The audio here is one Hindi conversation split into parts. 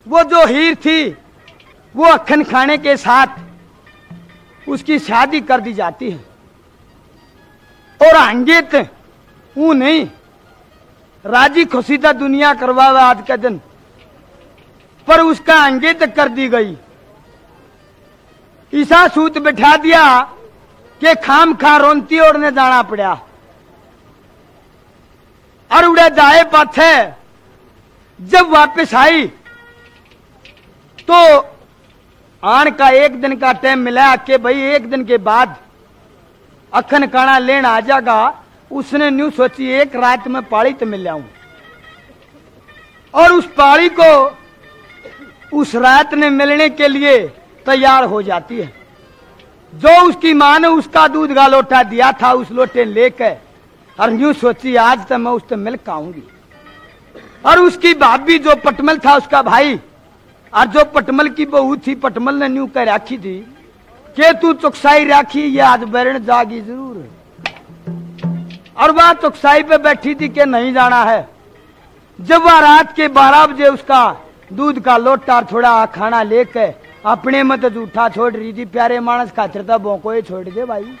वो जो हीर थी वो अखन खाने के साथ उसकी शादी कर दी जाती है और अंगित वो नहीं राजी खुशीदा दुनिया करवावे आज के दिन, पर उसका अंगित कर दी गई। ईसा सूत बैठा दिया कि खाम खा रोनती और ने जाना पड़ा और उड़े जाए पाथे। जब वापस आई तो आन का एक दिन का टाइम मिला कि भाई एक दिन के बाद अखन काना लेन आ जाएगा। उसने न्यू सोची एक रात में पाली तो मिल जाऊं और उस पाली को उस रात ने मिलने के लिए तैयार हो जाती है। जो उसकी मां ने उसका दूध का लोटा दिया था उस लोटे लेकर और न्यू सोची आज तो मैं उससे मिल आऊंगी। और उसकी भाभी जो पटमल था उसका भाई और जो पटमल की बहू थी पटमल ने न्यू कर राखी थी कि तू चौकसाई राखी ये आज बैरण जागी जरूर है। और वह चौकसाई पे बैठी थी कि नहीं जाना है। जब वह रात के 12 बजे उसका दूध का लोटा थोड़ा खाना लेकर अपने मत जूठा छोड़ रही थी, प्यारे मानस खातिर था बोको ही छोड़ दे भाई।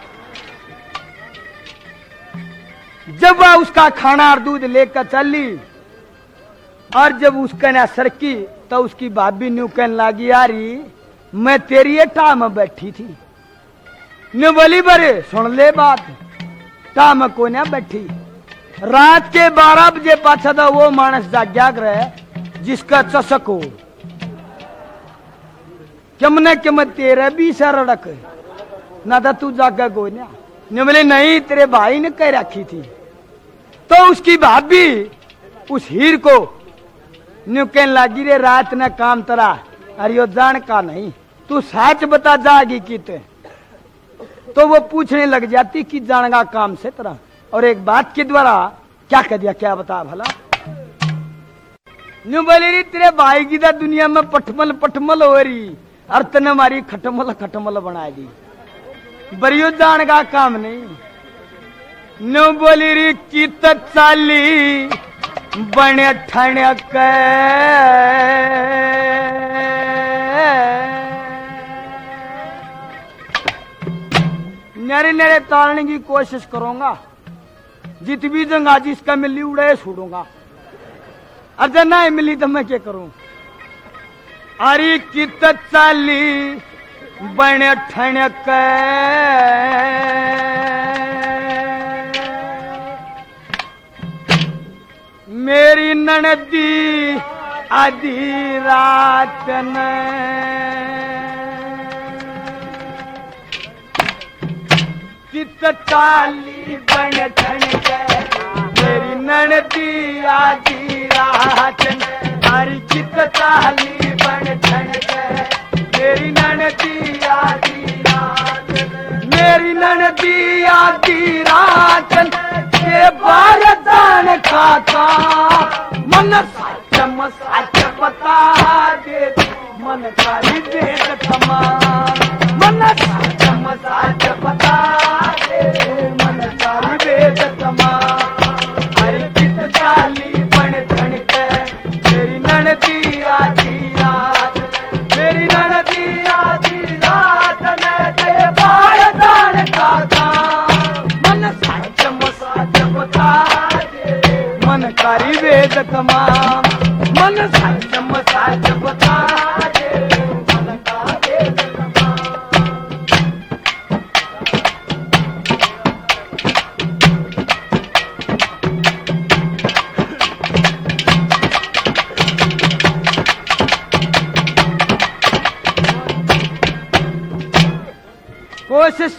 जब वह उसका खाना और दूध लेकर चली और जब उसका ना सरकी तो उसकी भाभी न्यू कहने लगी यारी मैं तेरी टा में बैठी थी। न्यू बोली बरे सुन ले बात, टा में को ना बैठी। रात के 12 बजे पाछा था वो मानस जाग रहे जिसका चसक हो क्यों क्यों तेरे भी सरड़क ना था तू जागा को ना। न्यू बोले नहीं तेरे भाई ने कह रखी थी। तो उसकी भाभी उस हीर को न्यू कहने लगी रे रात न काम तरा अरे यो जान का नहीं तू सच बता जागी किते। तो वो पूछने लग जाती कि जानगा काम से तरह और एक बात के द्वारा क्या कह दिया क्या बता भला। न्यू बोली री तेरे भाई की दा दुनिया में पटमल पटमल हो रही और तने मारी खटमल खटमल बना दी बरियो जानगा काम नहीं। न्यू बोली री चित चाली बने ठणक नरे नरे तारने की कोशिश करूंगा जित भी जंगा जिसका मिली उड़े छोड़ूंगा अगर ना मिली तो मैं क्या करूं। अरे चित चाली बने ठणक मेरी ननदी आधी रात ने चित चाली बन ठणक मेरी ननदी आधी रात ने। हरी चित चाली बन ठणक मेरी ननदी आधी रात मेरी ननदी आधी रात के बार जान खाता मन साच बता दे मन कारी दे तमा मन साच बता दे मन कारी दे तमा। हरी चित चाली बन ठणक मेरी ननदी आधी रात मेरी ननदी आधी रात ने ते बार जान खाता मन साच बता दे मन कारी वेद तमाम मन साच बता दे मन का वेद तमाम। कोशिश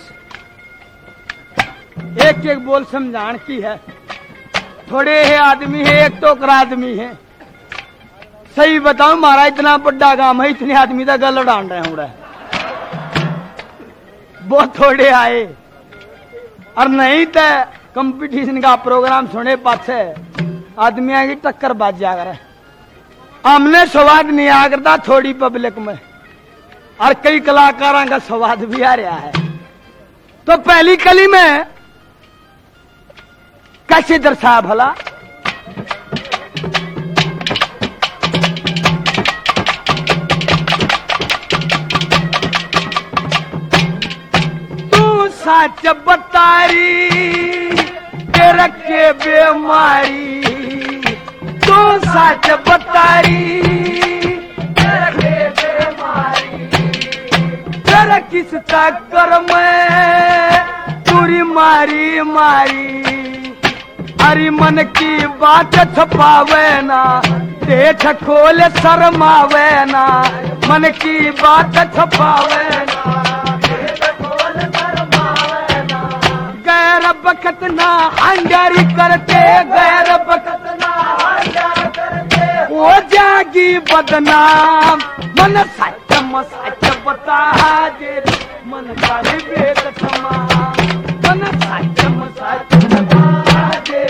एक एक बोल समझान की है। थोड़े है आदमी है एक टोकरा आदमी है। सही बताऊं मारा इतना बड़ा काम है इतने आदमी का गल उड़ान रहे हूं बहुत थोड़े आए और नहीं तो कंपटीशन का प्रोग्राम सुने पाछे आदमियों की टक्कर बाज जा करे। हमने स्वाद नहीं आ करता थोड़ी पब्लिक में और कई कलाकारों का स्वाद भी आ रहा है। तो पहली कली में कैसे दर्शाया भला साच बतारी तेरा के बीमारी तू साच बतारी तेरा के बीमारी तेरा किस चक्कर में तुरी मारी मारी हरी मन की बात छपावे ना देख खोल शर्मावे ना मन की बात छपावे ना देख खोल शर्मावे ना गैर बखत ना हंगारी करते गैर बखत ना हंगारी करते वो जागी बदनाम मन सच बता दे मन का विवेक क्षमा मन सच बता दे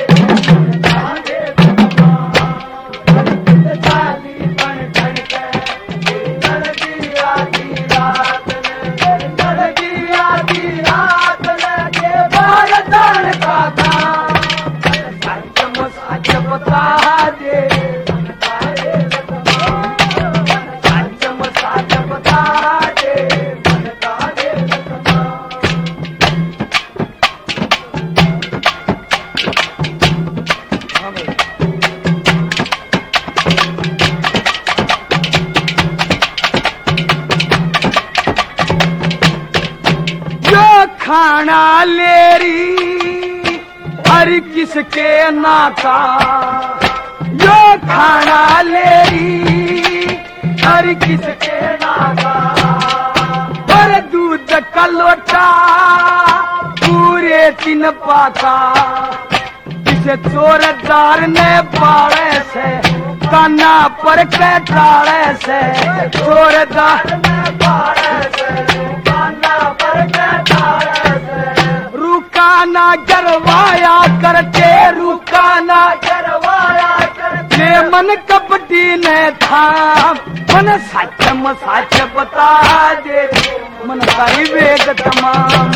खाना लेरी हर किसके नाका यो खाना लेरी हर किसके नाका और दूध का लोटा पूरे 3 पाका इसे चोरदार ने बाड़े से काना पर के टाड़े से चोरदार ने बाड़े से काना पर के टाड़े रुकाना गरवाया करते रुकाना गरवाया करते मन कपटी ने था मन सच बता दे मन का विवेक तमाम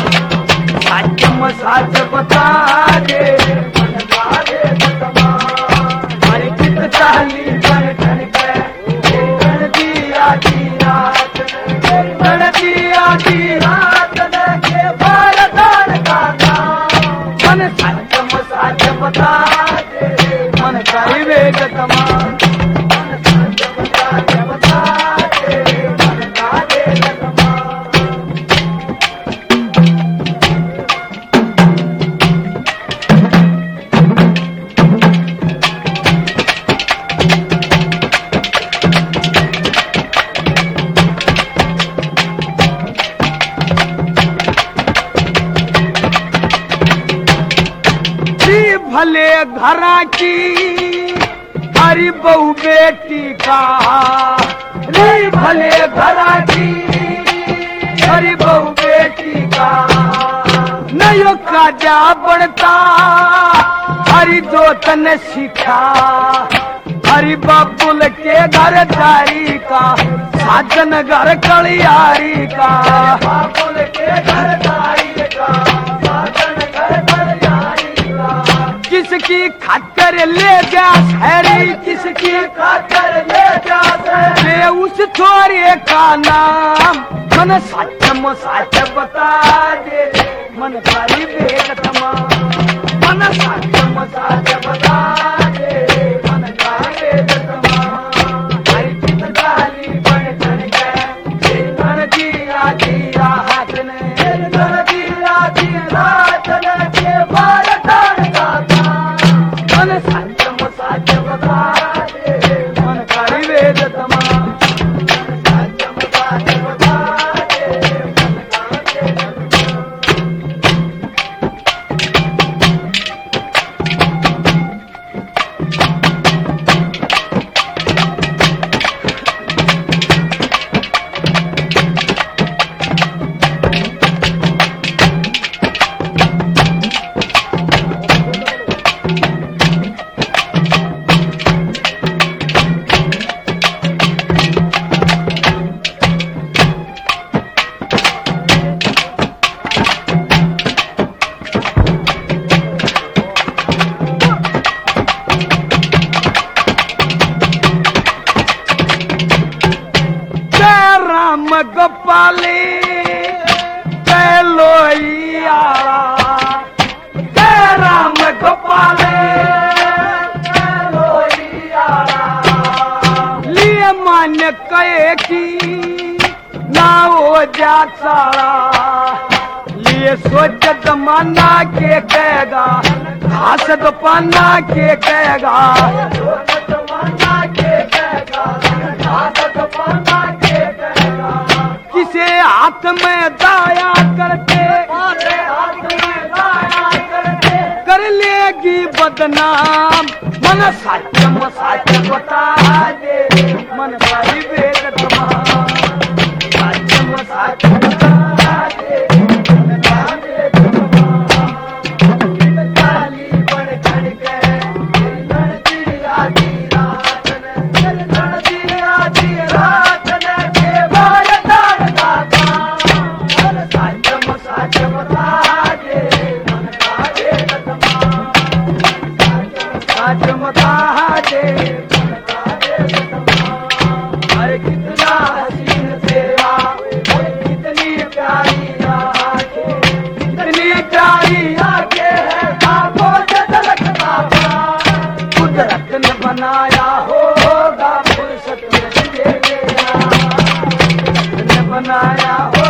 सच बता दे मन का विवेक तमाम हमारी चित चाली पर ठन के गण दिया की रात गण दिया की रात के भारदान का मन सच बता दे मन का विवेक तमाम मन सच बता दे मन का विवेक तमाम भले घरा की हरी बहू बेटी का रे भले घरा की हरी बहू बेटी का नयो काजा बढ़ता हरी जोत ने सीखा हरी बाबुल के घर दारी का साजन घर कलियारी का बाबुल के घर दारी का साजन घर कलियारी किसकी खातर ले जा शहरी किसकी खातर ले जा शहरी उस छोरे का नाम मन सच बता दे मन का विवेक तमाम मन सच बता दे मन का विवेक तमाम हरी चित गाली बन चढ़ के कर दिया दिया हाथ ने कर दिया दिया रात ने के भारदान का मन सच बता दे मन का विवेक तमाम सच बता दे मन का गोपाली जय लोहिया के राम गोपाले लोहिया लिए मान्य कहे की ना हो जा सारा लिए सोच जमाना के कहेगा घास दोपाना के कहेगा किसे हाथ में दाया करके कर लेगी बदनाम मन सच बता दे मन सारी वेद तमाम सच बता दे कितना हसीन तेरा कितनी प्यारी आंखें है आंखों से झलकता कुदरत ने बनाया होगा फुर्सत ने बनाया हो